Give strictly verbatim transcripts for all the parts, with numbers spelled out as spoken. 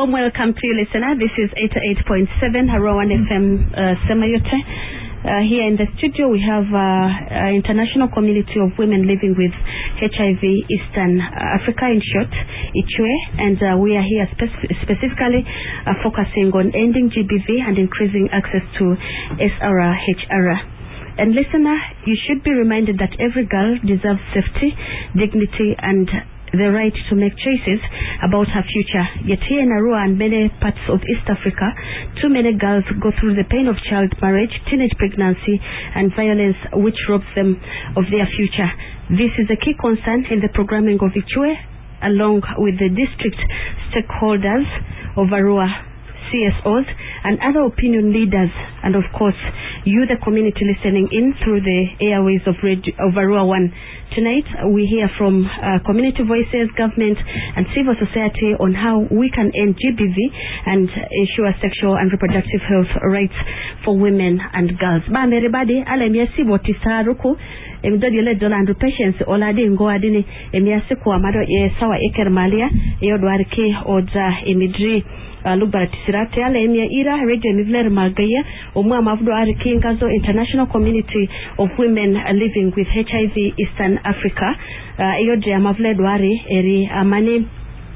warm welcome to you, listener. This is eighty-eight point seven Harawan F M uh, Semayote. Uh, here in the studio, we have uh, an international community of women living with H I V, Eastern Africa, in short, I C W E, and uh, we are here spec- specifically uh, focusing on ending G B V and increasing access to S R H R. And listener, you should be reminded that every girl deserves safety, dignity, and the right to make choices about her future. Yet here in Arua and many parts of East Africa, too many girls go through the pain of child marriage, teenage pregnancy, and violence which robs them of their future. This is a key concern in the programming of I C W E, along with the district stakeholders of Arua, C S Os, and other opinion leaders, and of course, you, the community listening in through the airways of, Radio, of Arua One. Tonight, we hear from uh, community voices, government, and civil society on how we can end G B V and ensure sexual and reproductive health rights for women and girls. Bam, everybody, alemiasi botisaruku. Emdodi le dola and patience olade ngo adini emiasi kwa mado ye sawa eker malia yodwarke oza emidri lugba tisirate ala emia ira radio mivler magaya omwa mavdo arke ngazo international community of women living with H I V Eastern Africa yodre amavle dware eri amane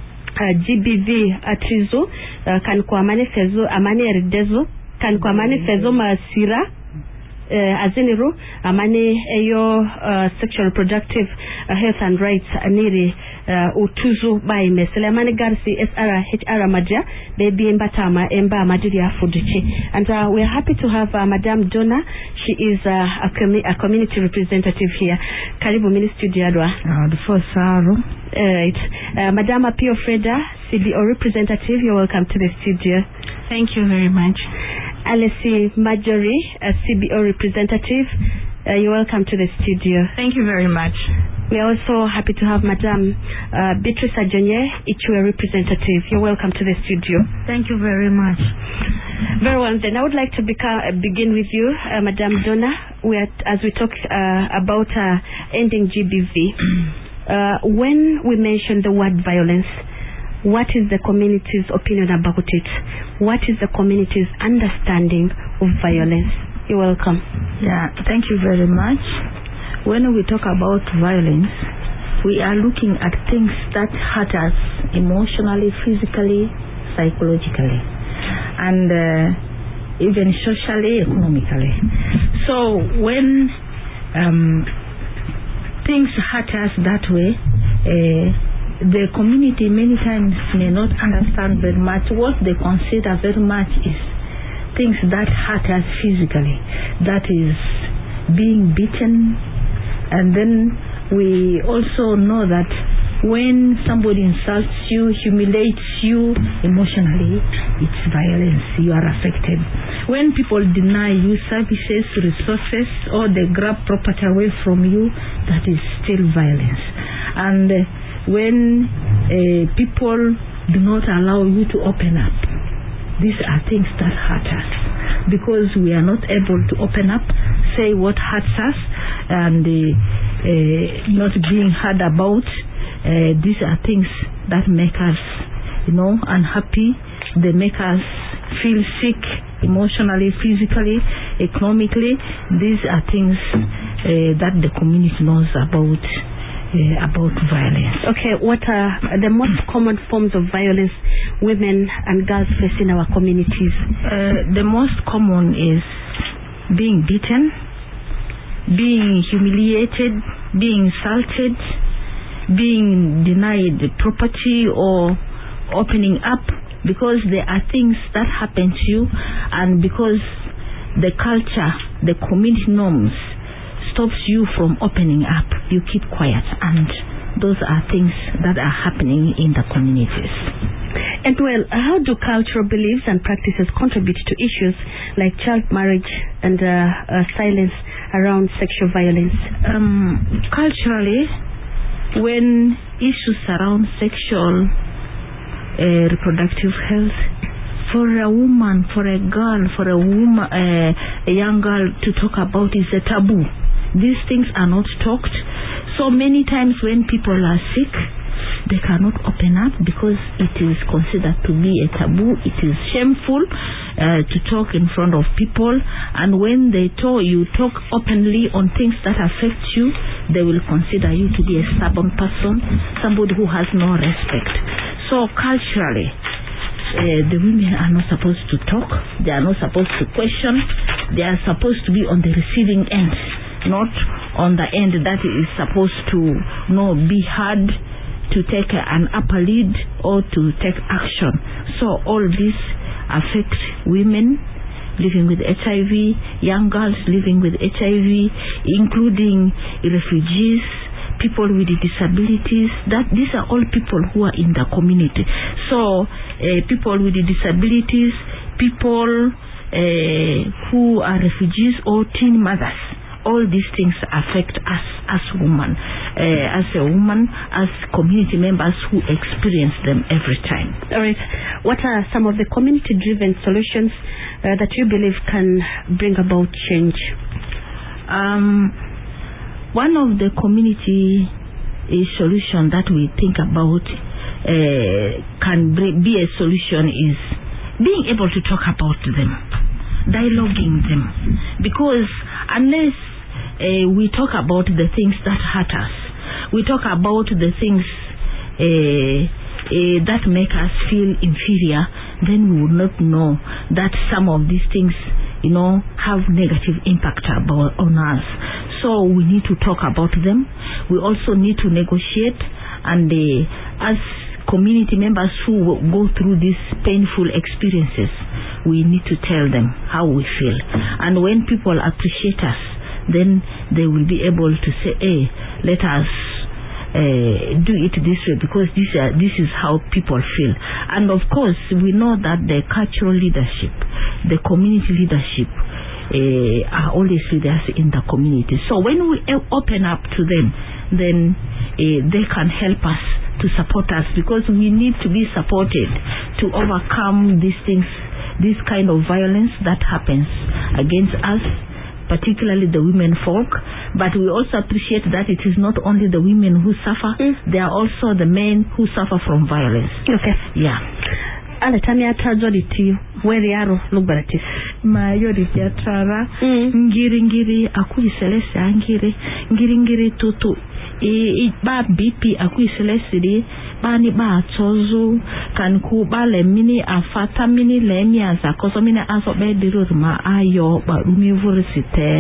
G B V atizo kan kwa amane fezo amane erdezo kan kwa amane fezo masira Uh, aziniru amane eyo uh, sexual reproductive uh, health and rights aniri uh, utuzu by mesele amane garsi S R H R maja baby embatama emba madiri afuduchi. And uh, we are happy to have uh, Madame Donna. She is uh, a, com- a community representative here. Karibu mini studio adwa. Uh, the first Saro. Right. Uh, Madame Apio Freda, C B O representative, you're welcome to the studio. Thank you very much. Alessi Marjorie, a C B O representative, uh, you're welcome to the studio. Thank you very much. We are also happy to have Madame uh, Beatrice Ajonye, I C W E representative. You're welcome to the studio. Thank you very much. Very well, then I would like to beca- uh, begin with you, uh, Madame Donna, we are, as we talk uh, about uh, ending G B V. uh, when we mention the word violence, what is the community's opinion about it? What is the community's understanding of violence? You're welcome. Yeah, thank you very much. When we talk about violence, we are looking at things that hurt us emotionally, physically, psychologically, and uh, even socially, economically. So when um, things hurt us that way, uh, the community many times may not understand very much. What they consider very much is things that hurt us physically, that is being beaten. And then we also know that when somebody insults you, humiliates you emotionally, it's violence. You are affected. When people deny you services, resources, or they grab property away from you, that is still violence. And uh, when uh, people do not allow you to open up, these are things that hurt us, because we are not able to open up, say what hurts us, and uh, uh, not being heard about. Uh, these are things that make us, you know, unhappy. They make us feel sick emotionally, physically, economically. These are things uh, that the community knows about. Uh, about violence. Okay, what are the most common forms of violence women and girls face in our communities? Uh, the most common is being beaten, being humiliated, being insulted, being denied property, or opening up, because there are things that happen to you, and because the culture, the community norms stops you from opening up, you keep quiet, and those are things that are happening in the communities. And well, how do cultural beliefs and practices contribute to issues like child marriage and uh, uh, silence around sexual violence? Um, culturally, when issues around sexual uh, reproductive health, for a woman, for a girl, for a woman, uh, a young girl to talk about is a taboo. These things are not talked. So many times when people are sick, they cannot open up because it is considered to be a taboo. It is shameful uh, to talk in front of people, and when they talk, you talk openly on things that affect you, they will consider you to be a stubborn person, somebody who has no respect. So culturally, uh, the women are not supposed to talk, they are not supposed to question, they are supposed to be on the receiving end, not on the end that is supposed to you know, be heard, to take an upper lead or to take action. So all this affects women living with H I V, young girls living with H I V, including refugees, people with disabilities. That these are all people who are in the community. So uh, people with disabilities, people uh, who are refugees or teen mothers. All these things affect us as women, uh, as a woman, as community members who experience them every time. All right. What are some of the community-driven solutions uh, that you believe can bring about change? Um, one of the community uh, solution that we think about uh, can bring, be a solution is being able to talk about them, dialoguing them, because unless Uh, we talk about the things that hurt us, we talk about the things uh, uh, that make us feel inferior, then we will not know that some of these things, you know, have negative impact about, on us. So we need to talk about them. We also need to negotiate, and uh, as community members who go through these painful experiences, we need to tell them how we feel. And when people appreciate us, then they will be able to say, hey, let us uh, do it this way, because this, uh, this is how people feel. And of course, we know that the cultural leadership, the community leadership, uh, are always leaders in the community. So when we open up to them, then uh, they can help us to support us, because we need to be supported to overcome these things, this kind of violence that happens against us, particularly the women folk. But we also appreciate that it is not only the women who suffer, mm. there are also the men who suffer from violence. Okay. Yeah. Ale tamia tajoditi where yaro lugbarati ma yori teatrara ngiri ngiri akui selese angiri ngiri ngiri tutu e ba B P akui selese di ba ni ba tozu kan ku ba le mini afata mini le mi aza koso mini azo be diru ma ayo ba universite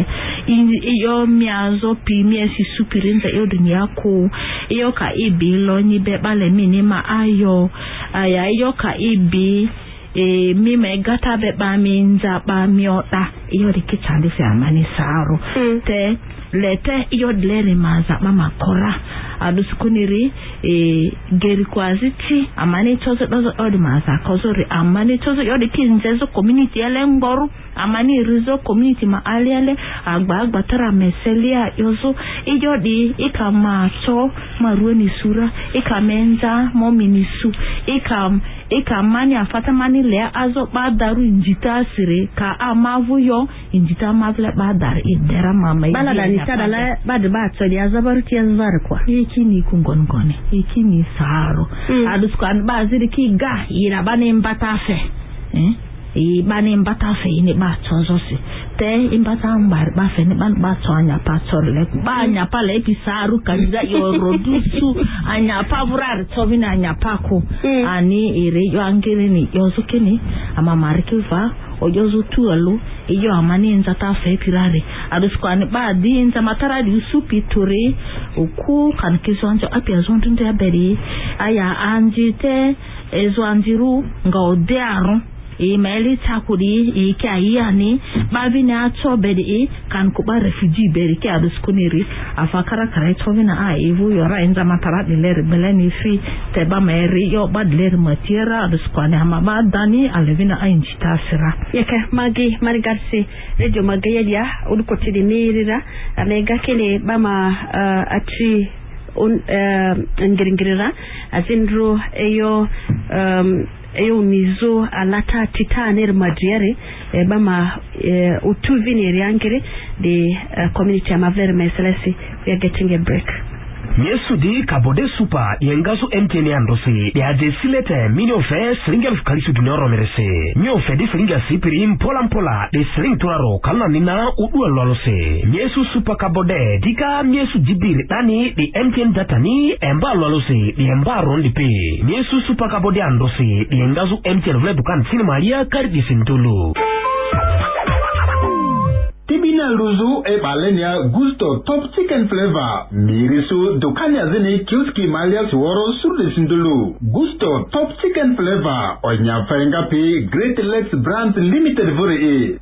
iyo mi azo pi mi esi supirinza yo dunia ku iyo ka ibilo ni be ba le mini ma ayo aya iyo ka ibi e mi me gata be ba mi nza ba mi ota iyo de kichande se amani saro mm. te lete iyo dlere maza mama kora adusukuniri e geri kwaziti amani tozo dozo odi maza kozori amani tozo yodi kinzezo community ele ngoru amani rizo community ma aliale agba agba tara meselia yozo iyo di ikama cho marueni sura ikamenza mominisu ikam ikamani afata mani le azo badaru injita sire ka amavu yo injita mavle badar idera mama bala da ni sadala bad ba to dia zabaru ti azbar kwa yiki ni kungongone yiki ni saro mm. aduskan baziri ki ga ira bane mbata fe eh e bane mbata fe ni ba tonzo si te imbata mbar ba fe ni ban ba tonya pa torle ba nya pa le pisaru kaza yo rodusu anya pa vurar tovina anya pa ko mm. ani ire yo angere ni yo zukeni ama markiva ojozo tualu iyo amani nzata fe pirare aduskani ba di nza matara di supi tore oku kan kizonjo apia zonto ndia beri aya anjite ezo anjiru nga odearu e meli takuri e kia ni babi na ato bedi e kan kuba refugee beri ke aduskuniri afakara kare tovina a evu yora enza matara di ler beleni fi teba meri yo bad ler matiera aduskani amaba dani alevina a injita sira yeke magi marigarsi radio magayedia udukotidi mirira amega kene bama uh, atri un uh, ngiringirira azindro eyo um, eyo mizo alata titaner madriere e bama e, utuvini riangere the uh, community amavler meselesi. We are getting a break. Nyesudi kabode super yengasu M T N andose de adesilete minio fe sringa kalisu dunoro merese nyo fe de sringa sipiri mpola mpola de sring toraro kalna nina udu alolose nyesu super kabode dika nyesu jibiri tani de M T N data ni emba alolose de emba rondi pe nyesu super kabode andose de yengasu M T N vle dukan sinemalia kardi sintulu Tibina Luzu e balenia gusto top chicken flavor. Mirisu dukanya zini kiuski malia suoro surde sindulu. Gusto top chicken flavor. Onya fainga pi Great Lakes Brand Limited vore e.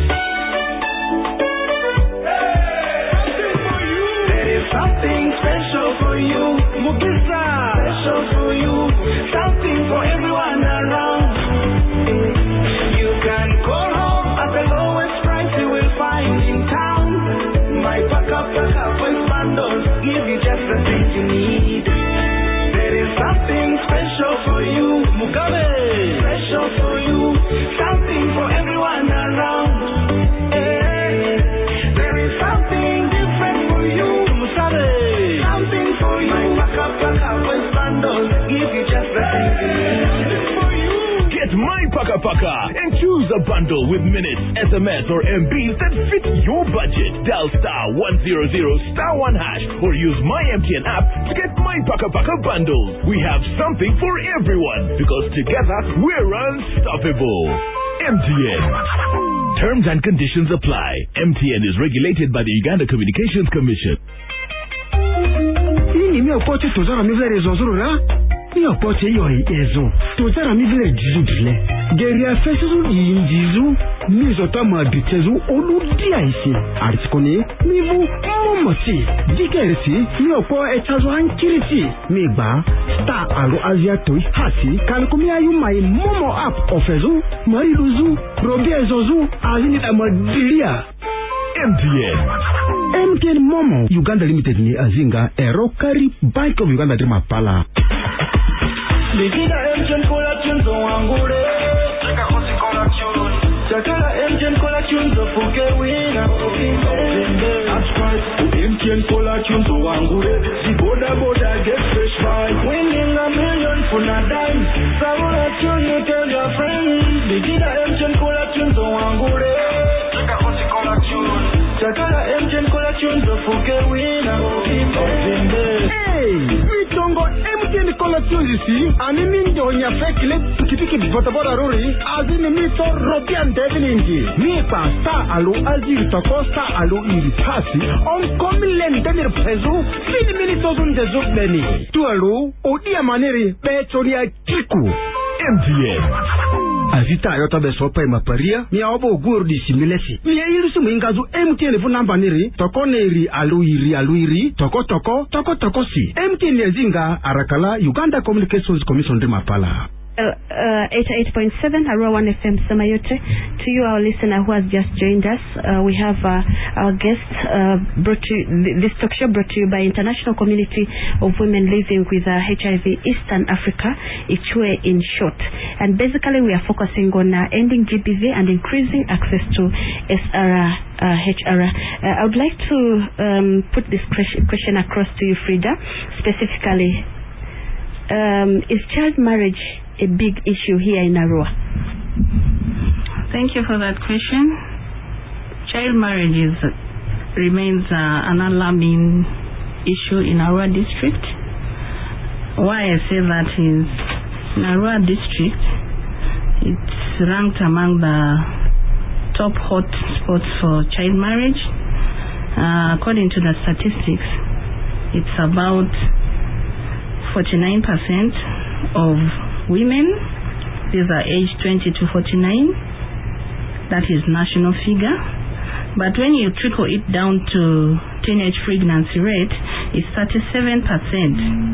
There is something special for you. Mugisa. Special for you. Something for everyone around. You can call home at the lowest price you will find in town. My Paka Paka Voice bundles give you just the thing you need. There is something special for you, Mugabe. Special for you, something for everyone around. Hey, there is something different for you, Musabe. Something for you, my Paka Paka Voice bundles give you just the thing you need. For you. Get My Paka Paka and choose a bundle with minutes, S M S or M Bs that fit your budget. Dial star one hundred star one hash or use My M T N app to get My Paka Paka bundles. We have something for everyone because together we're unstoppable. M T N. Terms and conditions apply. M T N is regulated by the Uganda Communications Commission. Ini mi opoche tozara mi vile zozoro la. Mi opoche yori ezo. Tozara mi vile jizu dile. Geria fesuzu yinjizu. Mi zota ma bitezu olu dia isi. Artikone mi vu momoti. Dikerisi mi opo echazo ankiriti. Mi ba star alo Asia toi hasi. Kalkumi ayu mai momo app ofezu. Mariluzu. Robi ezozu. Azini amadilia. M T N. M T N Momo Uganda Limited ni azinga Erokari Bank of Uganda Drima Pala. Nikida engine kola chunzo wangure. Chaka kosi kola chunzo. Chakala engine kola chunzo fuke wina. That's right. M T N kola chunzo wangure. The boda boda get fresh vibe. Winning a million for a dime. Sawola chunzo tell your friends. Nikida engine kola chunzo wangure. Chaka kosi kola chunzo. Chakala engine kola chunzo fuke wina. Hey, mi tongo M T N kola chunzo si. Ani mindo nya fekile tukipiki botabora rori. Azini mito robian deviningi. Mi pa sta alu aziri toko sta alu iri pasi. On komi len denir pezu. Fini mini tozun de zubeni. Tu alu odia maneri pechoria kiku. M T N. Azita yota besopa imaparia. Mi aobo guru di similesi. Mi irusu mingazu M T N fu namba niri. Toko neri alu iri alu iri. Toko toko toko toko si. M T N yezinga arakala Uganda Communications Commission Drima Pala. Uh, uh, eighty-eight point seven Arua one F M Samayote. To you, our listener who has just joined us, uh, we have uh, our guest uh, brought to this talk show brought to you by International Community of Women Living with uh, H I V Eastern Africa, I C W E in short. And basically, we are focusing on uh, ending G B V and increasing access to S R uh, H R. Uh, I would like to um, put this question across to you, Frida, specifically. Um, is child marriage a big issue here in Arua? Thank you for that question. Child marriage is, remains uh, an alarming issue in Arua district. Why I say that is, in Arua district, it's ranked among the top hot spots for child marriage. Uh, according to the statistics, it's about forty-nine percent of women, these are aged twenty to forty-nine, that is national figure. But when you trickle it down to teenage pregnancy rate, it's thirty-seven percent,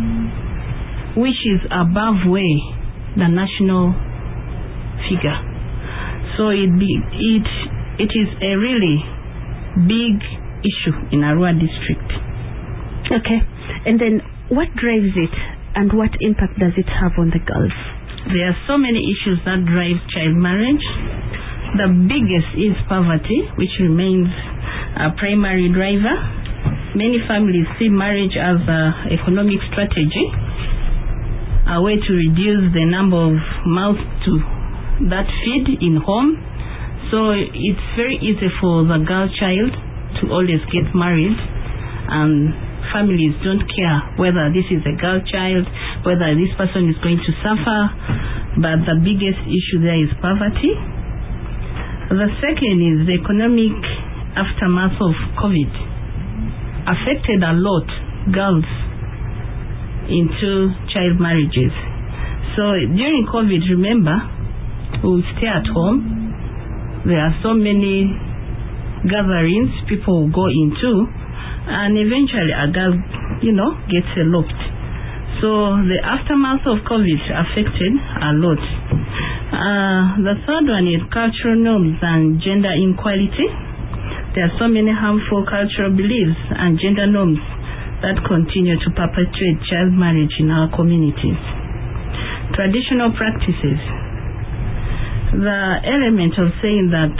which is above way the national figure. So it be it it is a really big issue in Arua district. Okay, and then what drives it and what impact does it have on the girls? There are so many issues that drive child marriage. The biggest is poverty, which remains a primary driver. many families see marriage as an economic strategy, a way to reduce the number of mouths to that feed in home. So it's very easy for the girl child to always get married, and families don't care whether this is a girl child, whether this person is going to suffer, but the biggest issue there is poverty. The second is the economic aftermath of COVID affected a lot girls into child marriages. So during COVID, remember, we stay at home. There are so many gatherings people will go into, and eventually a girl, you know, gets eloped. So the aftermath of COVID affected a lot. Uh, the third one is cultural norms and gender inequality. There are so many harmful cultural beliefs and gender norms that continue to perpetuate child marriage in our communities. Traditional practices. The element of saying that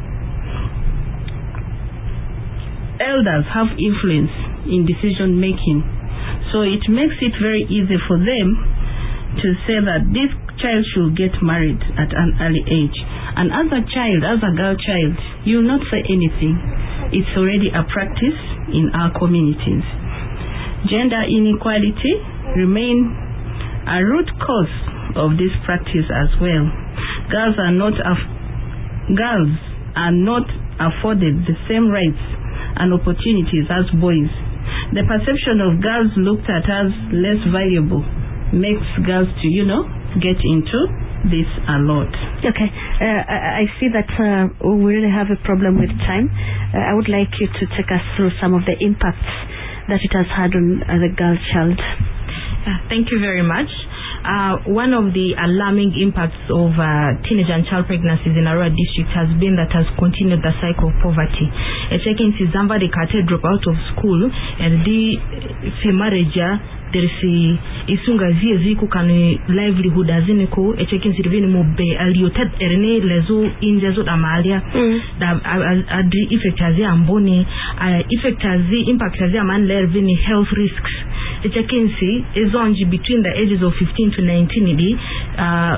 elders have influence in decision making, so it makes it very easy for them to say that this child should get married at an early age. And as a child, as a girl child, you will not say anything. It's already a practice in our communities. Gender inequality remain a root cause of this practice as well. Girls are not af- girls are not afforded the same rights and opportunities as boys. The perception of girls looked at as less valuable makes girls to, you know, get into this a lot. Okay, uh, I see that uh, we really have a problem with time. Uh, I would like you to take us through some of the impacts that it has had on uh, the girl child. Uh, thank you very much. Uh, one of the alarming impacts of uh, teenage and child pregnancies in Arua district has been that has continued the cycle of poverty. Echekensi zamba de kate drop out of school and the se marriage there is isunga zie ziku kanu livelihood aziniko echekensi riveni mobe aliotet erne lezo injezo amalia da adri effect hazi amboni effect hazi impact hazi aman lervini health risks. Echekensi ezonji between the ages of fifteen to nineteen di uh,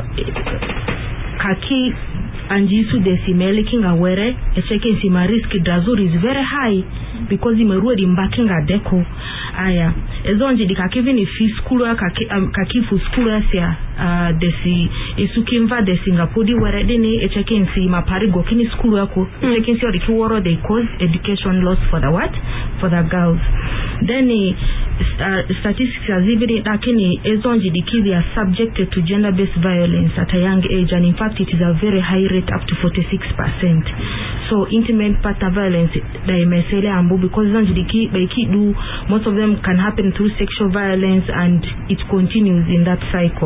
kaki anjisu desimele kinga were echekensi ma risk drazuri is very high because imeruedi mbakinga deko aya ezonji di kakivini fi skulu kaki um, kakifu skulu asia uh, desi isukimva desingapodi were dini echekensi maparigo kini skulu yako echekensi odi kiworo they cause education loss for the what for the girls. Then uh, statistics are evident that ezonji di kids are subjected to gender based violence at a young age, and in fact it is a very high rate up to forty-six percent. So intimate partner violence they may say ambu because ezonji di ki do most of them can happen through sexual violence and it continues in that cycle.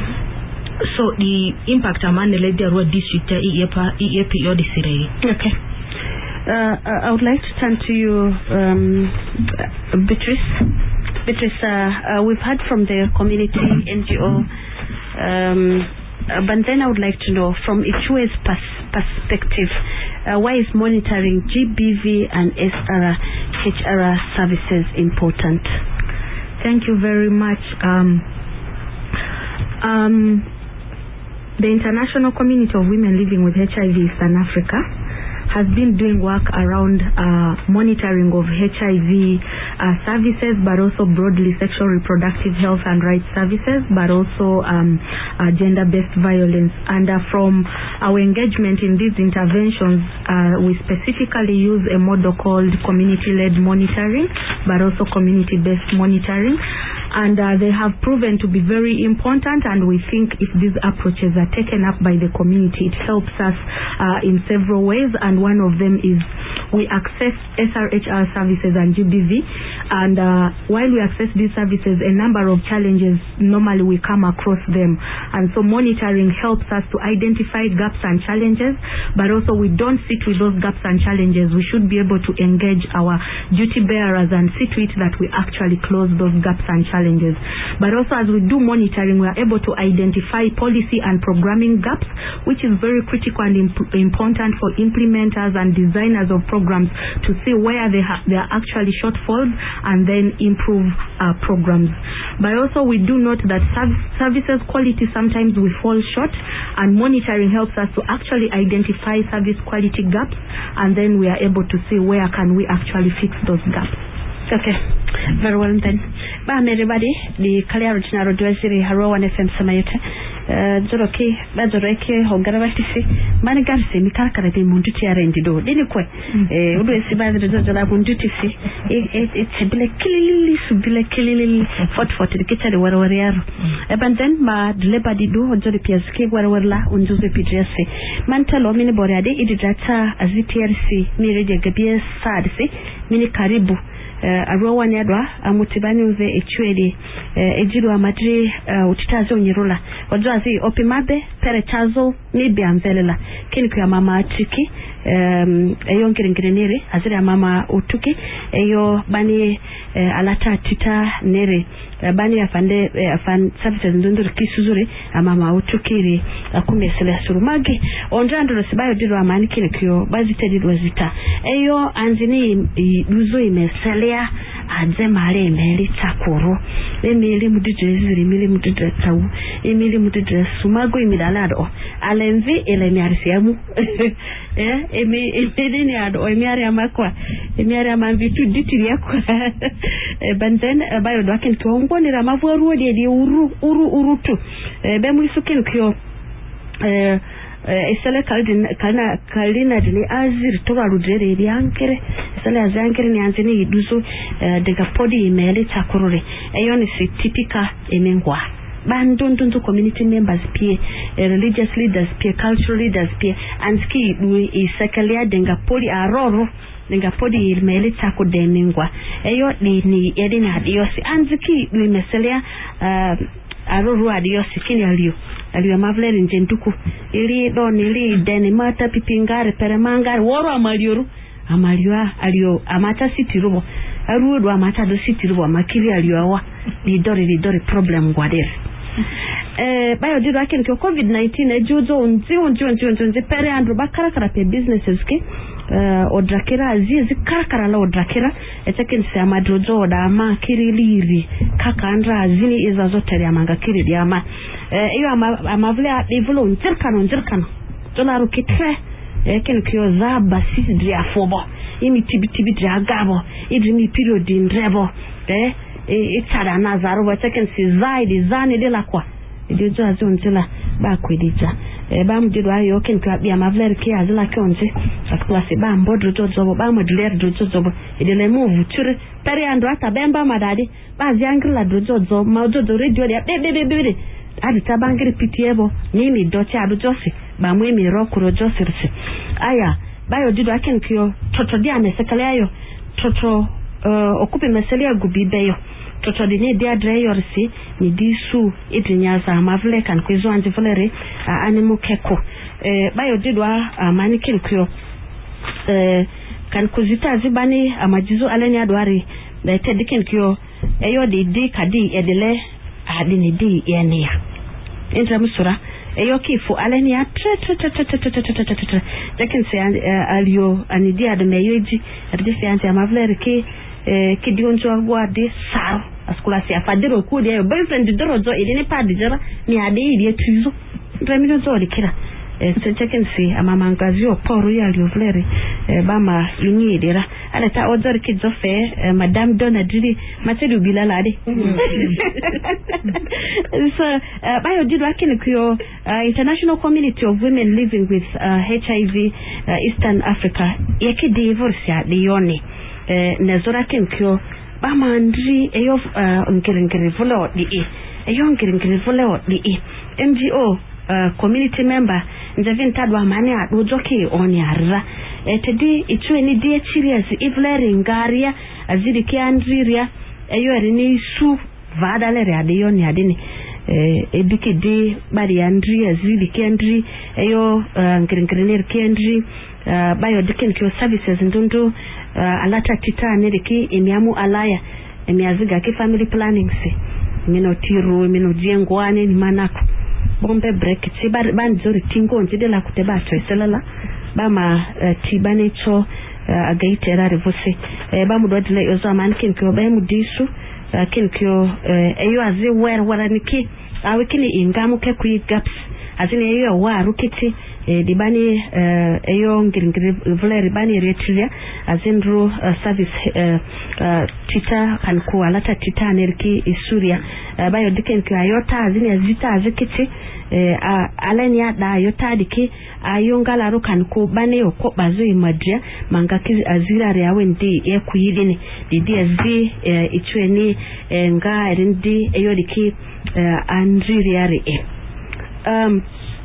So the impact among the lady Arua district E A P Odisirei. Okay. Uh, I would like to turn to you, um, Beatrice. Beatrice, uh, uh, we've heard from the community N G O, um, uh, but then I would like to know from Ichue's pers- perspective, uh, why is monitoring G B V and S R H R services important? Thank you very much. Um, um, the International Community of Women Living with H I V Eastern Africa has been doing work around uh, monitoring of H I V uh, services, but also broadly sexual reproductive health and rights services, but also um, uh, gender-based violence. And uh, from our engagement in these interventions, uh, we specifically use a model called community-led monitoring, but also community-based monitoring. And uh, they have proven to be very important, and we think if these approaches are taken up by the community, it helps us uh, in several ways, and one of them is we access S R H R services and G B V, and uh, while we access these services, a number of challenges normally we come across them, and so monitoring helps us to identify gaps and challenges, but also we don't sit with those gaps and challenges. We should be able to engage our duty bearers and see to it that we actually close those gaps and challenges. But also as we do monitoring, we are able to identify policy and programming gaps, which is very critical and imp- important for implementers and designers of programs to see where they ha- there are actually shortfalls and then improve our programs. But also we do note that serv- services quality sometimes will fall short, and monitoring helps us to actually identify service quality gaps, and then we are able to see where can we actually fix those gaps. Okay, very well then. Bam everybody, the Kaliaro Chinaro Dweziri Haro and F M Samayete. Zoroki, Bazoreke, Hogaravati, Manigarsi, Mikakara, Munduti Arendido. Didn't quite. Udo Siba the Zola Munduti. It's a bilekili, subilekili, fort fort, the kitchen warrior. Abandon, ma, Lebadido, Zori Piaski, Warwala, Unzuzi Pidresi. Mantalo, Miniboriade, Ididata, Azitiarsi, Miri Gabias, Sadsi, Mini Karibu. Uh, arowa nedwa amutibani uze echwede uh, ejiru amadri uh, utitazo nyirula wajazi opimabe pere tazo nibi amvelela kini kwa mama atiki um, eyo ngiringiriniri aziri mama utuki eyo bani uh, alata tita nere uh, bani afande uh, afan services ndunduru kisuzuri mama utukiri akume sele surumagi onjandro sibayo diru amani kini kyo bazite diru wazita eyo anzini duzo imesele azemale meli takuru emili mudidreziri emili mudidretau emili mudidresumago imidalado alenzi elemiarisiamu eh emi emili ado emiari amakwa emiari amamvitu ditiria kwa banden bayo doken kiongo ra mavoru de di uru uru urutu be muisuken kyo eh esale kaldin kana kaldina dile azir to barudere di ankere esale azankere ni anzini iduzo dega podi imeli takurure eyo ni typical emengwa bandundundu community members pie religious leaders pie cultural leaders pie anski ni sekalia denga podi aroro denga podi imeli takudemengwa eyo ni ni edina adiosi anziki ni meselia aroro adiosi kini alio aliyo mavleri njenduku ili don ili deni mata pipingare peremangare woro amalioru amaliwa aliyo amata sitirubo arudo amata do sitirubo amakiri aliyo awa lidori lidori problem gwadere eh bayo dido aken ko covid nineteen ejuzo unzi unzi unzi unzi pere andro bakara kara pe businesses ke uh, odrakera azizi karakara la odrakera eteken se amadrojo da ama kiriliri kaka andra azini iza zote ya manga kirili ama iyo ama amavle devulo ntirkano ntirkano dolaro kitre eken kyo za basi dia fobo imi tibi tibi dia gabo idimi period ndrebo eh itara nazaro eteken se zaidi zani de la kwa idizo azonzela ba kwedija e ba mdido ayo ken kwa bia mavler ki azila konje akwa se ba mbodro zozo ba modler zozo idele move chure pere ando ata bemba madadi ba ziangla zozo ma zozo radio ya be be be be adi tabangiri pitiebo nini doche adu josi ba mwemi rokuro josirse aya bayo dido aken kyo toto dia mesekale ayo toto uh, okupe meselia gubibeyo toto dine dia dreyorsi ni disu idinyaza mavle kan kwezo anjivlere uh, animu keko eh bayo didwa uh, manikin kyo eh kan kuzita zibani amajizo alenya adwari da tedikin kyo eyo de de kadi edele adini di yenia entra musura eyo kifu alenia tre tre tre tre tre tre tre tre jakin se alio anidia de meyoji adise anti amavle ke eh kidionjo agwade sar askula si afadiro kudi ayo boyfriend dorozo idini padijara ni ade ile tuzo ndramino zo likira eh checken si amama ngazio poru ya liovlere eh bama yinyi dira ala ta odor kidzo fe eh, madame Donadri matedu bilala ade so uh, bayo dido akini kuyo uh, International Community of Women Living with uh, H I V uh, Eastern Africa yake divorce ya dione eh nezora kenkyo bamandri eyo uh, ngirengire volo di e eyo ngirengire volo di e M G O uh, community member njavin tadwa mane adojoke onyarra etedi itwe ni die serious ivleri ngaria azidi kiandriria eyo erini su vadalere adeyo ni adini eh ebike de bari andri azidi kiandri eyo uh, ngirengire kiandri uh, bayo diken kyo services ndundu uh, alata titane deki emiamu alaya emiaziga ki family planning se mino tiro mino jengwane ni manako bombe break tiba banzori tingo njide la kuteba treselala bama uh, tibane cho uh, agaitera revose uh, ba mudo dile yozo man kin ko ba mu disu uh, kin ko uh, eyo azi wer waraniki awe kini ingamu ke ku gaps azini eyo wa rukiti e dibani uh, eyo ngiringiri vule ribani retria azindru uh, service uh, uh, tita kan ku alata tita nerki isuria uh, bayo diken ki ayota azini azita azikiti eh uh, alenia da ayota diki ayongala rukan ku bane yoko bazo imadria mangaki azira reawe ndi ye kuyidini didi azi uh, ichweni uh, nga rindi eyo diki uh, andri yare e um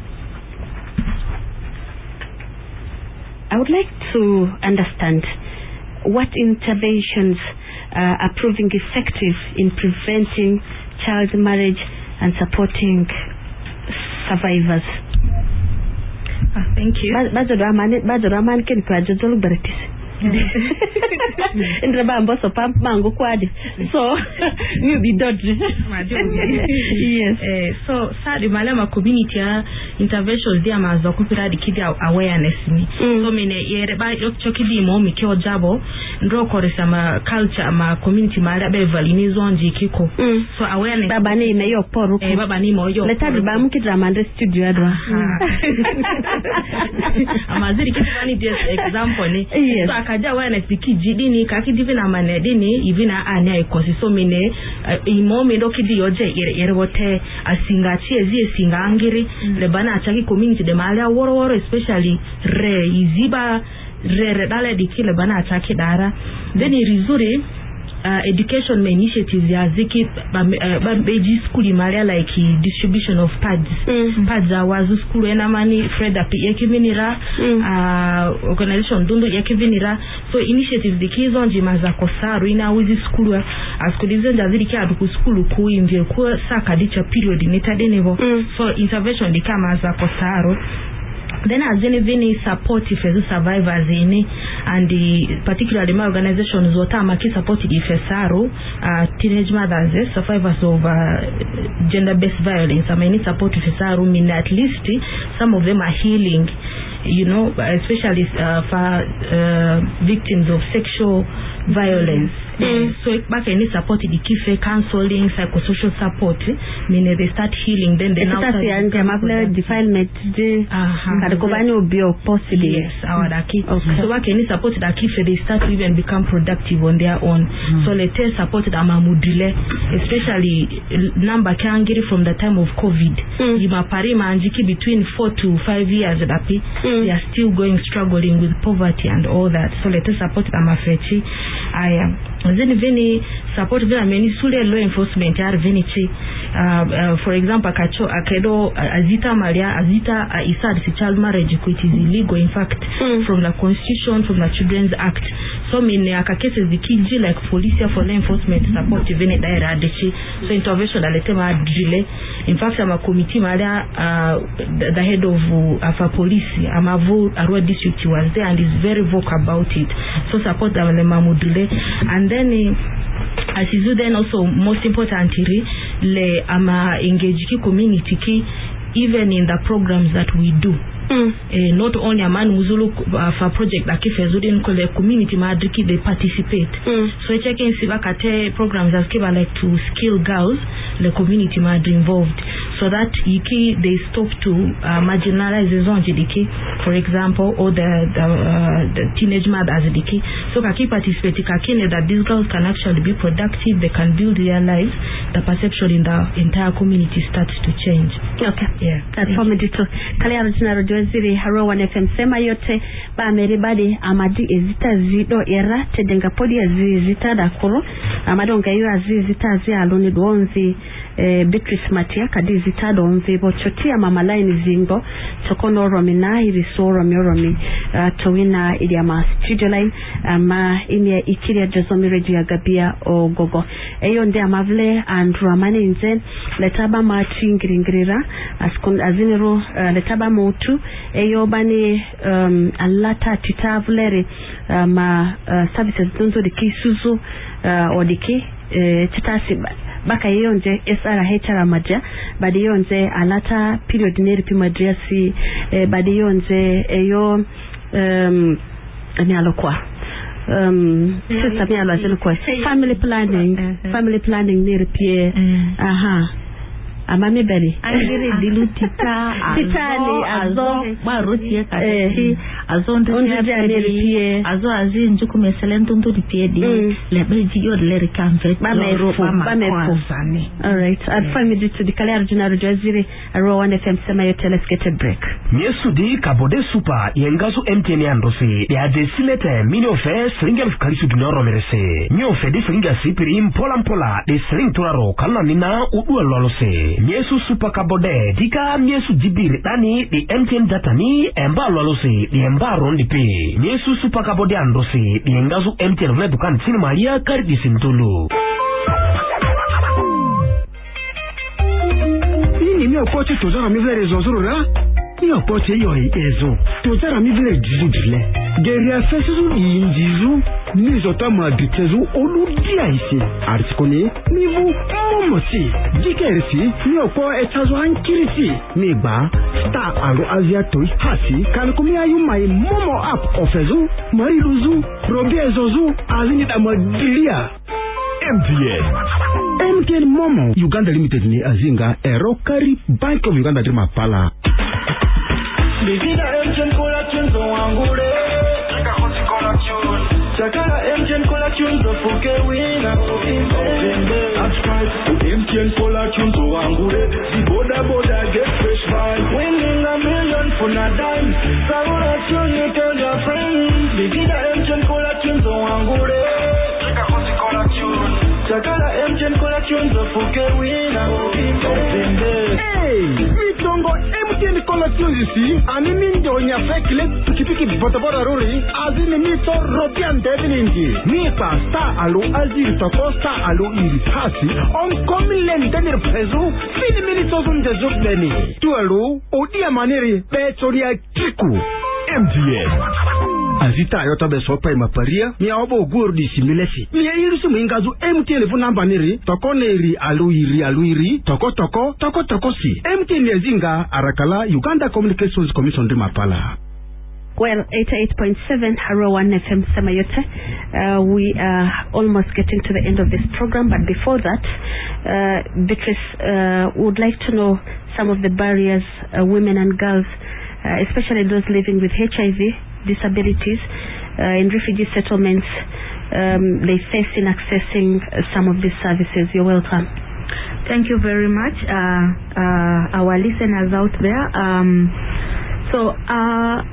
I would like to understand what interventions uh, are proving effective in preventing child marriage and supporting survivors. Ah, thank you. Bazo ramane bazo ramane ken kwa jojolu baratis. Indra bambo so pam mango kwadi. So you be dodgy. Yes. Eh, so sad malama community interventions dia mazo kupira dikidi awareness ni. Mm. So mine yere ba chokidi mo mi kyo jabo ndro koresa ma culture ma community mara be valini zonji kiko. Mm. So awareness baba ni me yo poru. Eh baba ni mo yo. Leta ba mu kidra mande studio adwa. Amaziri kitani just example ni. Yes. So akaja awareness bikiji dini kakidi na manedini ivina anya ikosi so mine uh, imo me dokidi yoje yere yere wote asinga chiezi singa angiri mm. le bana achaki community de malia woro woro especially re iziba re re dale dikile bana achaki dara then irizuri Uh, education initiatives ya ziki ba beji school malia like distribution of pads mm. pads awazu school ena mani freda yekivinira mm. uh, organization dundu yekivinira so initiatives dikizo njima za kosaru ina wizi school askulize njaziri kia aduku school kuimbye kuwa saka dicha period nitadenevo mm. so intervention dikama za kosaru. Then as any support if as survivors in and the particularly my organizations wota maki support if esaro uh, teenage mothers survivors of uh, gender based violence I mean support if esaro mean at least some of them are healing, you know, especially uh, for uh, victims of sexual violence. Mm. So back any support the kife counseling, psychosocial support mean they start healing then they now start defilement the kadikobani obio possible. Yes, our daki. So back any support that kife they start to even become productive on their own. Mm. So let's support the amamudile especially number kangiri from the time of COVID. Mm. Yima parima anjiki between four to five years dapi mm. they are still going struggling with poverty and all that. So let's support amafechi. I am then veni support vena many sule law enforcement are veni chi uh, uh, for example akacho akedo uh, azita maria azita uh, isad si child marriage which is illegal in fact mm. from the constitution, from the Children's Act. So many akakeses dikiji like police for law enforcement support veni daira adechi so intervention aletema drille. In fact ama committee maria uh, the, the head of uh, of police amavu Arua district was there and is very vocal about it, so support the mamudrile. And then uh, as is then also most importantly le ama engage ki community ki even in the programs that we do. Mm. Uh, not only a man muzulu uh, for project like if Zudin call the community madriki they participate. Mm. So checking sibakate programs as kiba like to skill girls the community mad involved so that iki they stop to uh, marginalize the zone jidiki for example or the the, uh, the teenage mothers jidiki so kaki participate kakine that these girls can actually be productive, they can build their lives, the perception in the entire community starts to change. Okay, yeah, that's for me to Kalia Regina Ziri Haro F M sema yote ba meribadi amadi ezita zido era tedenga podi ezita da koro amadonga yo azita zi aloni donzi eh, Beatrice Matia kadi zita donzi bochotia mama line zingo tokono romina irisoro mioromi uh, towina idiama studio line ama inia ikiria jazomi regia gabia o gogo eyo nde amavle and ramani nzen letaba ma chingringirira askon azinero uh, letaba motu eyo bani um, alata titavlere uh, ma uh, services dunzo diki suzu uh, odiki uh, titasi baka yonje S R H R maja badi yonje alata period neri pimadriasi uh, badi yonje eyo um, ni alokwa um sister me ala sene ko family planning family planning ni repie aha amame bari angire dilu tita titani azo barotie kati azo ndiri azo azi njuku meselentu ndu ripie di lebe jiyo le rekamve bamefu bamefu all right at family to the Kale Arjuna Jaziri Aro one F M sema yote. Let's get a break. Yesu di kabode super yengazu M T N andose ya desilete mini ofe sringa fukalisu dunoro merese nyo ofe di sringa sipiri mpola mpola de sring turaro kalna nina uduwa lolose Yesu super kabode dika Yesu jibiri tani di M T N data ni emba lolose di emba rondi pe Yesu super kabode andose di yengazu M T N vle dukan sini maria kardi sintulu ini mi opoche tozara mi vle rezozuru la mi opoche yo ezo tozara mi vle jizudile geria fesuzu injizu mi zotama ditezu oludia isi artikone mi vu momosi dikerisi mi opo etazo ankirisi mi gba star alo asia toy hasi kanukumi ayumai momo app ofezu mariluzu robi ezozu azini damadilia M T N M T N Momo Uganda Limited ni azinga Erokari Bank of Uganda Drima Pala Bizida M T N kola chunzo wangure Chaka hosi kola chun Chakala M T N kola chunzo fuke wina Subscribe to M T N kola chunzo wangure The boda boda get fresh vibe Winning a million for na dime Sabura chun you tell your friends Bizida M T N kola chunzo wangure Chaka hosi kola chun Chakala M T N kola chunzo fuke wina Hey, mitongo M T N kola chunzi si Ani minjo nyafekile tukipiki botabora ruri Azini mito robian deviningi Mipa sta alu aziri toko sta alu iritasi On komi lenteni reprezu Fini minito zunje zubdeni Tuelu, udia maniri Pechoria kiku M T N Azita yota besopa imaparia mi aobo gurdi similesi mi irusu mingazu M T N fu namba niri toko neri alu iri alu iri toko toko toko toko si M T N yezinga arakala Uganda Communications Commission di Mapala. Well, eighty-eight point seven Haro one F M Samayote. Uh, we are almost getting to the end of this program, but before that, uh, Beatrice uh, would like to know some of the barriers uh, women and girls, uh, especially those living with H I V, disabilities, uh, in refugee settlements, um, they face in accessing uh, some of these services. You're welcome. Thank you very much, uh, uh, our listeners out there. Um, so, uh,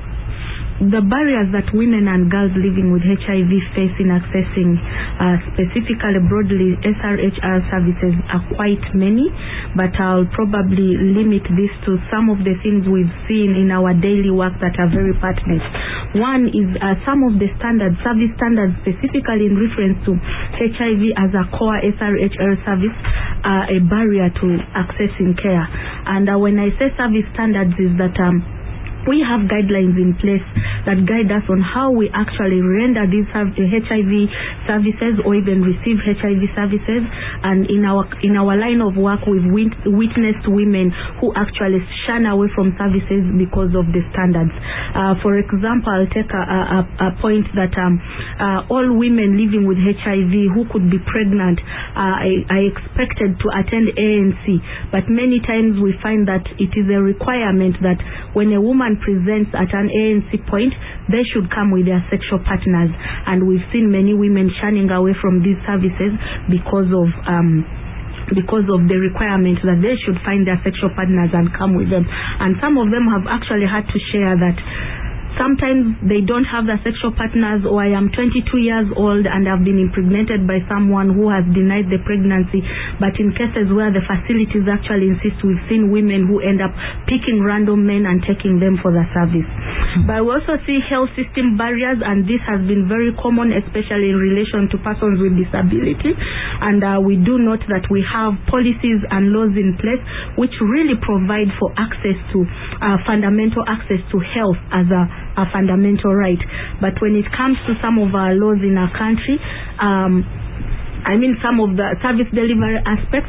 the barriers that women and girls living with H I V face in accessing uh, specifically broadly S R H R services are quite many, but I'll probably limit this to some of the things we've seen in our daily work that are very pertinent. One is uh, some of the standards, service standards specifically in reference to H I V as a core S R H R service are a barrier to accessing care. And uh, when I say service standards is that um, we have guidelines in place that guide us on how we actually render these H I V services or even receive H I V services. And in our in our line of work, we've witnessed women who actually shun away from services because of the standards. Uh, for example, I'll take a, a, a point that um, uh, all women living with H I V who could be pregnant uh, are, are expected to attend A N C, but many times we find that it is a requirement that when a woman presents at an A N C point, they should come with their sexual partners, and we've seen many women shunning away from these services because of um, because of the requirement that they should find their sexual partners and come with them. And some of them have actually had to share that sometimes they don't have their sexual partners, or I am twenty-two years old and I've been impregnated by someone who has denied the pregnancy. But in cases where the facilities actually insist, we've seen women who end up picking random men and taking them for the service. Mm-hmm. But we also see health system barriers, and this has been very common, especially in relation to persons with disability. And uh, we do note that we have policies and laws in place which really provide for access to uh, fundamental access to health as a a fundamental right. But when it comes to some of our laws in our country, um, I mean some of the service delivery aspects,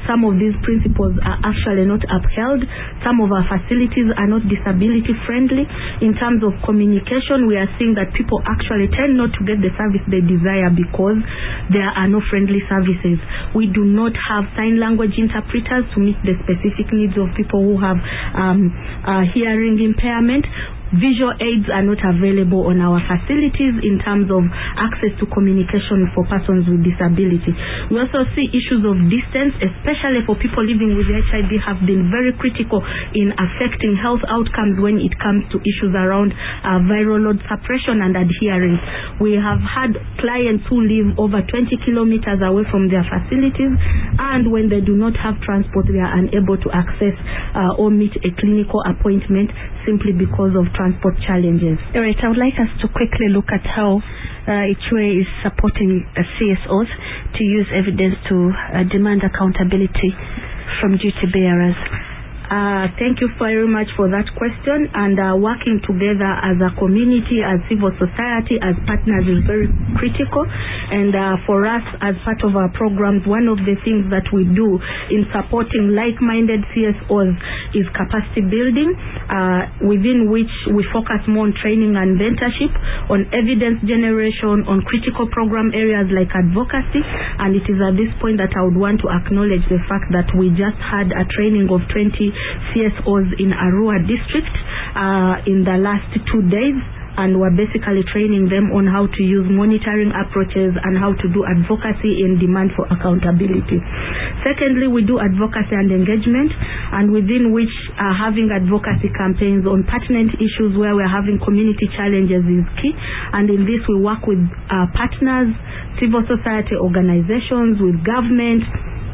some of these principles are actually not upheld. Some of our facilities are not disability friendly. In terms of communication, we are seeing that people actually tend not to get the service they desire because there are no friendly services. We do not have sign language interpreters to meet the specific needs of people who have um, uh, hearing impairment. Visual aids are not available on our facilities in terms of access to communication for persons with disability. We also see issues of distance, especially for people living with H I V, have been very critical in affecting health outcomes when it comes to issues around uh, viral load suppression and adherence. We have had clients who live over twenty kilometers away from their facilities, and when they do not have transport, they are unable to access uh, or meet a clinical appointment simply because of transport challenges. All right, I would like us to quickly look at how uh, Ichwe is supporting uh, C S Os to use evidence to uh, demand accountability from duty bearers. Uh, thank you very much for that question. And uh, working together as a community, as civil society, as partners is very critical. And uh, for us, as part of our programs, one of the things that we do in supporting like-minded C S Os is capacity building, uh, within which we focus more on training and mentorship, on evidence generation, on critical program areas like advocacy. And it is at this point that I would want to acknowledge the fact that we just had a training of twenty C S Os in Arua district uh, in the last two days, and we're basically training them on how to use monitoring approaches and how to do advocacy in demand for accountability. Secondly, we do advocacy and engagement, and within which uh, having advocacy campaigns on pertinent issues where we're having community challenges is key. And in this, we work with uh, partners, civil society organizations, with government,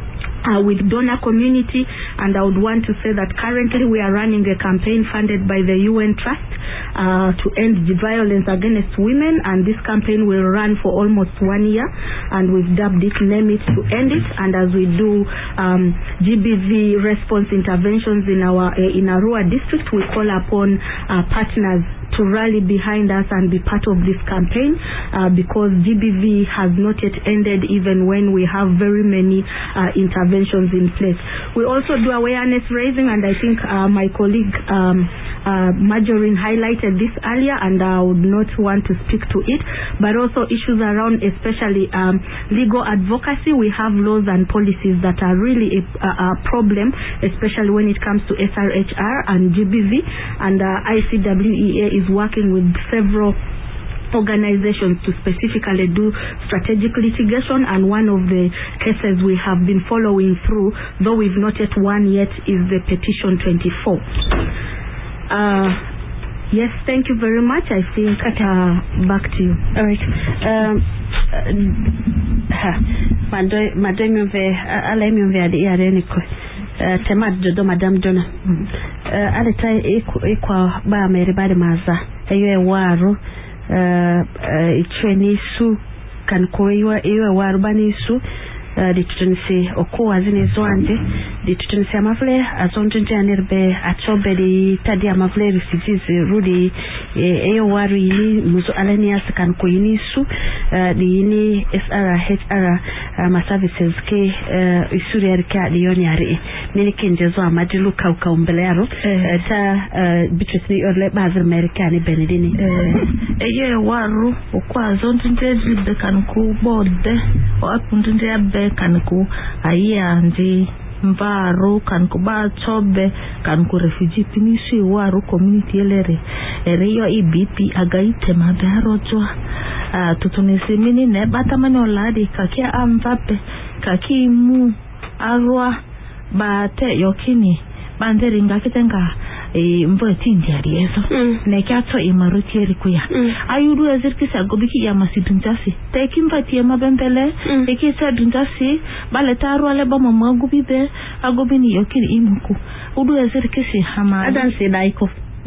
Uh, with donor community. And I would want to say that currently we are running a campaign funded by the U N Trust uh, to end the violence against women, and this campaign will run for almost one year, and we've dubbed it Name It to End It. And as we do um, G B V response interventions in our uh, in Arua district, we call upon uh, partners to rally behind us and be part of this campaign, uh, because G B V has not yet ended even when we have very many uh, interventions in place. We also do awareness raising, and I think uh, my colleague um, uh, Marjorie highlighted this earlier, and I would not want to speak to it, but also issues around especially um, legal advocacy. We have laws and policies that are really a, a, a problem, especially when it comes to S R H R and G B V, and uh, I C W E A is working with several organizations to specifically do strategic litigation, and one of the cases we have been following through, though we've not yet won yet, is the petition twenty-four. Uh, yes, thank you very much. I think uh, back to you. All right. Um, Madam Madam Yove Alem Yove Adi Areniko tema jodo Madam Donna aleta ekwa ba meribade maza eyo ewaru Ichwe nisu kan koywa eyo ewaru banisu ditutunisi okuwa zine zoande ditutunisi amavule azonjunje anirbe achobe di tadi amavule refugees rudi eyo waru yini muzo alanias kan koyinisu di yini S R H R ma services ke isuri yarika di yoni ari nini kenjezo amadilu kauka umbelero ta Beatrice ni orle bazir amerikani benedini eyo waru okuwa azonjunje zibe kan ko bode o apunjunje abe kanku ayandi mbaro kanku ba chobe kanku refugee pinisi waru community elere ereyo ibp agaite madaro jo tutunisi mini ne batamani oladi kakia amvape kakimu arwa bate yokini banderi ngakitenga e mboti ndiari yeso ne kyato imarutieri kuya ayuru ezirkisa gobiki ya masidunjasi tekimvati ya mabembele ekisa dunjasi baletaru ale bama magubibe agobini yokini imuku udu ezirkisi hama adanse daiko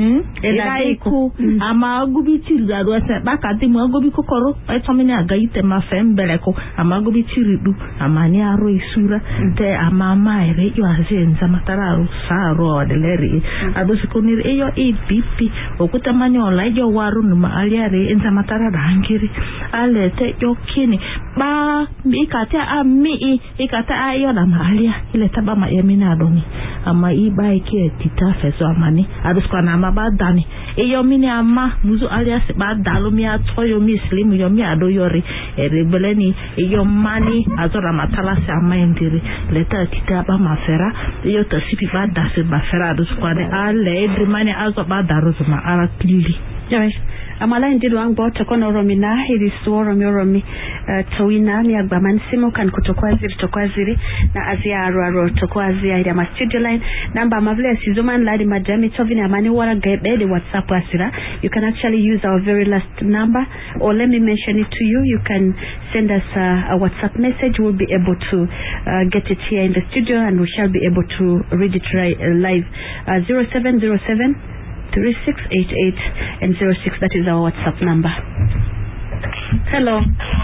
Hmm? Elaiku ama agubi tiridu ase bakati mu agubi kokoro etomini agaite mafembeleko ama agubi tiridu amani aro isura te ama maire yo azenza matararu saro deleri adusikunir eyo ibipi okutamani ola yo waru numa aliare enza matara rangiri alete yo kini ba ikate ami ikate ayo na malia ile taba ma yamina doni ama iba ike titafeso amani adusikwana badani eyo mini ama muzu alias badalo mi atoyo mi slim yo mi ado yori erebeleni eyo mani azora matala sa maindiri leta kitaba mafera eyo tasipi badase bafera aduskwane ale edrimani azo badaro zuma ara klili yes amala ndido angbo takono romina hili suoro mioromi tawina ni agbaman simo kan kutokwaziri tokwaziri na azia araro tokwazia ila ma studio line namba mavle sizuman ladi madami tovini amani wara gebede WhatsApp asira. You can actually use our very last number, or let me mention it to you. You can send us a, a WhatsApp message. We'll be able to uh, get it here in the studio, and we shall be able to read it right, uh, live. uh, zero seven zero seven three six eight eight and zero six. That is our WhatsApp number. Hello.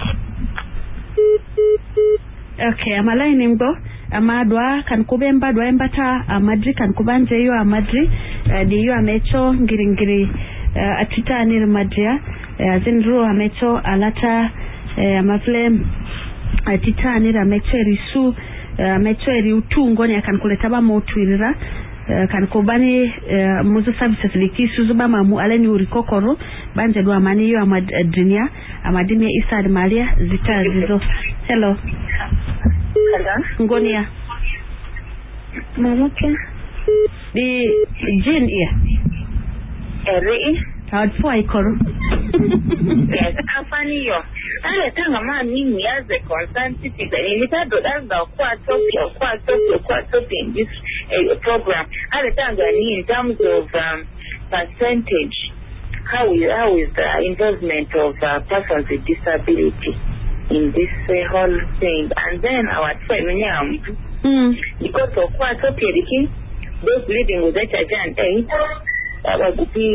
Okay, amalaini mbo amadwa kan kubemba dwa embata amadri kan kubanje yo amadri uh, di yo amecho ngiringiri uh, atita ni madria uh, zinru amecho alata uh, amafle atita ni amecho risu uh, amecho eri utungo ni kan kuleta ba motwirira Uh, kan kubani uh, muzu services likisu zuba mamu aleni urikokoro banje dwa mani yo amadrinia amadini Isa Maria zita zizo. Hello. Hello. Ngonia. Mamuke. Di Jane iya. Eri. Hard for ikoro. Yes, afani yo. Ale tanga mani mi as a consultant ni mitado danga kwa topi kwa topi kwa topi in this uh, program. Ale tanga ni in terms of um, percentage, how is how is the involvement of uh, persons with disability in this uh, whole thing, and then our friend mm. because of kwa topi those living with H I V and AIDS. Uh,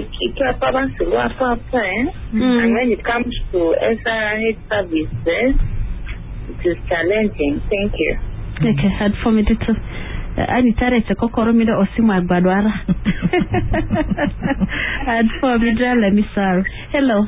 mm. And when it comes to S R H services, it is challenging. Thank you. Okay, hard for me to tell. Ani tare cha kokoro mi do osimu agbadwara. Hard for me to let me sorry. Hello.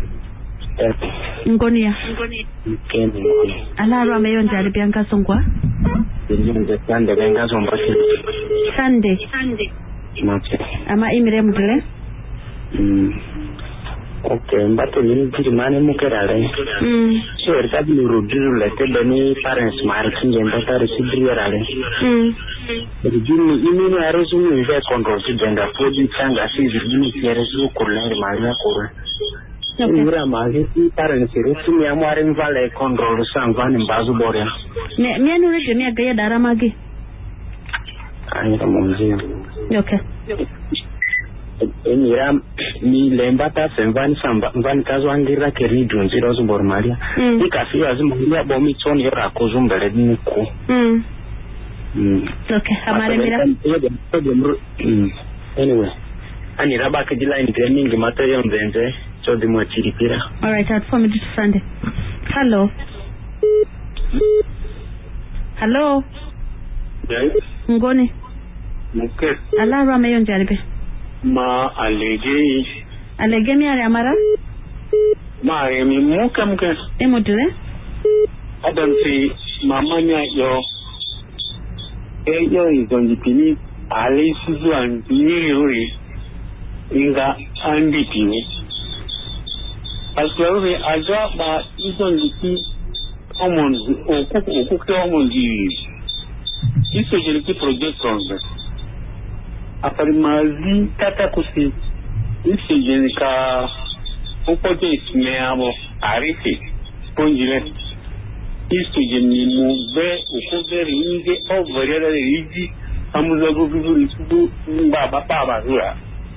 Ngonia. Ngonia. Ala ro ameyo njali bianga songwa. Sunday bianga songwa. Sunday. Sunday. Ama imire mudule. Mm. Okay, mbato ni ndi mane mukerale. Mm. So ertabi rudiru lete bani parents mari kinje mbata residriere. Mm. Rijini imini arezu nze control kidenda podi changa sizi rijini kierezu kurlenge mali kuru. Okay. Ura magi si parents resu mi amare mvale control sangwani mbazu boria. Me me anu reje me agaya daramagi. Ayira monzi. Okay. Emira mi lembata semvani samba mvani kazo angira keridu nziro zumbor maria mm. ikafia azimulia bomi tsoni yora kozumbere muko mm mm okay amare mira mm anyway ani raba ke line training material nzenze so dimwa chiripira. All right, at for me to Sunday. Hello. Hello. Yes. Ngoni. Muke. Ala rama yon jaribe. Ma alege. Alege mi ari amara? Ma emi muke muke. Emo dule? Adam si mamanya yo. Eyo izonjipini ale suzu antini yori. Inga andi piwe. Aswawe aja ba izonjipini omonzi okuku okuke omonzi. Iso jeliki project congress. Aparimazi tata kusi iso jelika upoje ismeamo arifi sponjile iso jelimu be ukuberi inge overera riji amuza gugu isubu baba baba zura.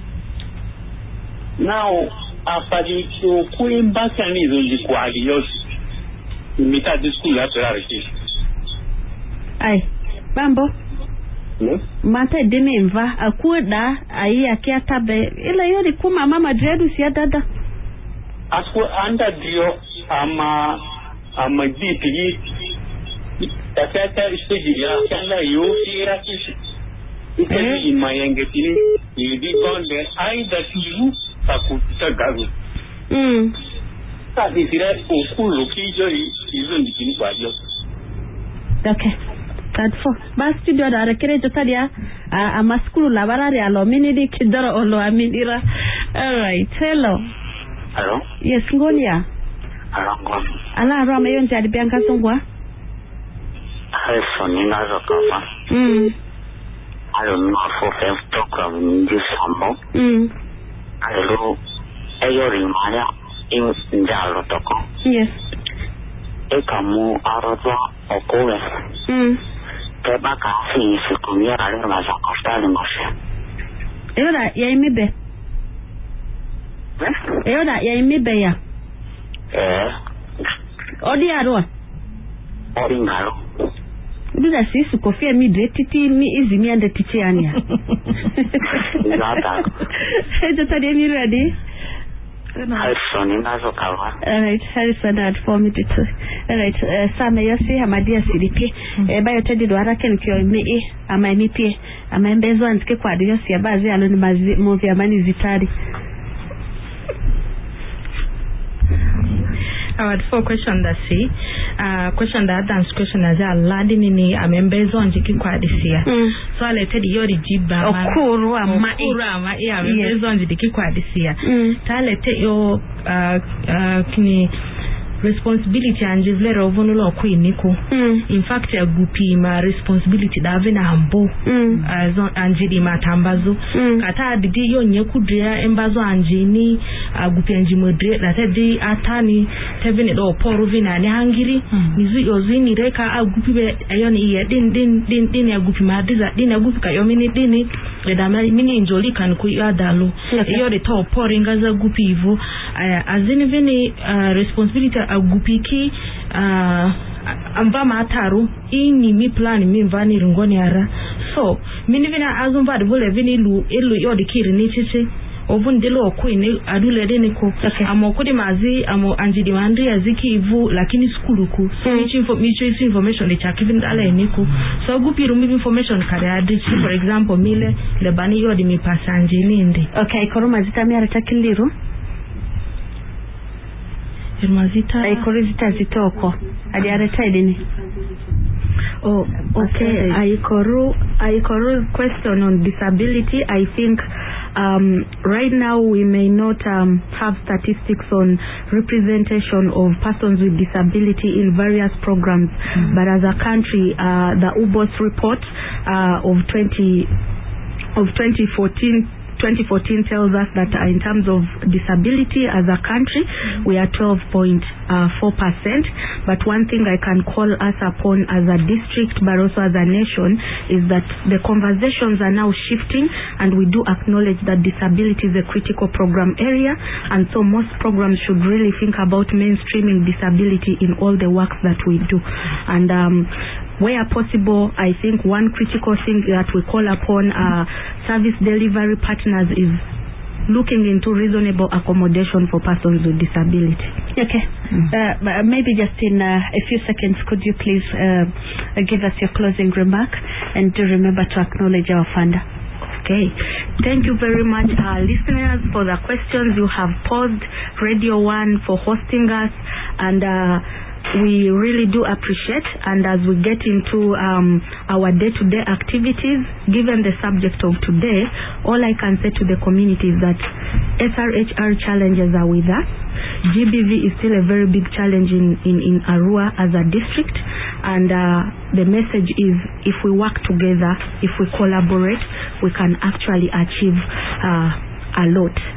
Now apari okuimba kanizo jikwali yosi imita di school after ariki. Ai Bambo. Yes. Mata deme mva akuda ayi akiatabe ila yori kuma mama dredu si dada. Aku anda dio ama ama dipigi tatata isteji ya kanda yo ira kishi. Ikezi imayenge tini yidi gonde aida tiyu takuta gagu. Mm. Ta disira okulu kijo izo ndikini kwa jo. Okay. That's for. Ba studio da rekere jotadia a maskulu la barari alo minidi kidoro olo aminira. All right. Hello. Hello. Yes, ngonia. Hello, ngoni. Ala rama yonja di bianca songwa. Hello, nina zokafa. Mm. Hello, no for fifth program in this sambo. Mm. Hello. Eyo rimaya in njalo toko. Yes. Ekamu arozo okowe. Mm. Keba kasi sikumia rale maza koftali ngoshe. Eyoda ya imibe. Eh? Eyoda ya imibe ya. Eh. Odi arwa. Odi ngalo. Duda sisi kofia midre titi mi izimi ande titi ania. Nada. Ejo tadi emi ready? Harrison inazo kawa. Alright, Harrison at four minutes. Alright, uh, Same yosi hamadia sirike. Mm. E bayo tedi do harake nikyo ime ama emipie ama embezo antike kwa adi yosi ya bazi aloni mazi movi amani zitari. I had four questions that see. Uh, question that dance question as a ladi nini amembezo anjiki kwa disia. Mm. So I let the yori jiba. Okuru ama okuru ama iya amembezo anjiki kwa disia. Mm. Ta let yo uh, uh, kini responsibility anjivle rovonulo kui niku. Mm. In fact ya gupi ma responsibility da vina hambo. Mm. Uh, anjidi matambazo. Mm. Kata adidi yo nyekudria embazo anjini uh, gupi anjimodre late di atani tevene do poru vina ni hangiri. Mm. Nizu yozini reka agupi be ayoni iye din din din din ya gupi madiza din ya gupi kayomini dini edama mini injoli kan ku yadalo. Okay. Yo de to poru ngaza gupi ivu uh, azini vini uh, responsibility agupiki uh, amba mataru ini mi plan mi mvani rungoni ara so mini vina azumva de bole vini lu elu yodi kiri ni chichi ovun delo okuini adule deni ko okay. Amo kodi mazi amo anjidi mandri aziki ivu lakini skulu ku so michi info michi information de chakivin dala eniko so gupi rumi information kare adi for example mile lebani yodi mi pasanji nindi okay koroma zitami aratakiliru Mazita Aikorita zitoko adi areta idini. Oh, okay. Aikoru Aikoru question on disability. I think um, right now we may not um, have statistics on representation of persons with disability in various programs, mm-hmm. but as a country, uh, the U B O S report uh, of twenty of twenty fourteen. twenty fourteen tells us that uh, in terms of disability as a country, mm-hmm. we are twelve point four percent. But one thing I can call us upon as a district, but also as a nation, is that the conversations are now shifting, and we do acknowledge that disability is a critical program area, and so most programs should really think about mainstreaming disability in all the work that we do. And um, where possible, I think one critical thing that we call upon uh, service delivery partners is looking into reasonable accommodation for persons with disability. Okay. Mm. Uh, maybe just in uh, a few seconds, could you please uh, give us your closing remark, and do remember to acknowledge our funder. Okay. Thank you very much, uh, listeners, for the questions you have posed. Radio One for hosting us, and uh, we really do appreciate. And as we get into um, our day-to-day activities, given the subject of today, all I can say to the community is that S R H R challenges are with us. G B V is still a very big challenge in, in, in Arua as a district, and uh, the message is if we work together, if we collaborate, we can actually achieve uh, a lot.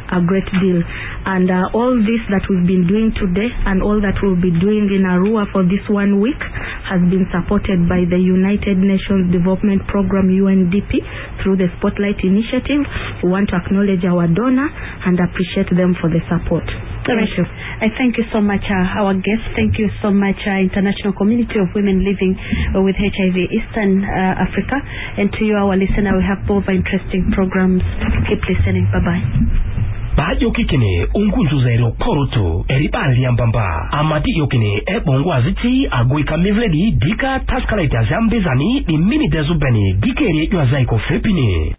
a great deal. And uh, all this that we've been doing today and all that we'll be doing in Arua for this one week has been supported by the United Nations Development Program U N D P through the Spotlight Initiative. We want to acknowledge our donor and appreciate them for the support. Thank you. I thank you so much, uh, our guests. Thank you so much, uh, International Community of Women Living uh, with H I V Eastern uh, Africa. And to you, our listener, we have both interesting programs. Keep listening. Bye-bye. Bajo kikini ungunzu zero koroto eribali yambamba amati yokini ebongo aziti agoika mevledi dika taskalaita zambezani ni mini dezubeni dikeri ywazaiko fepini.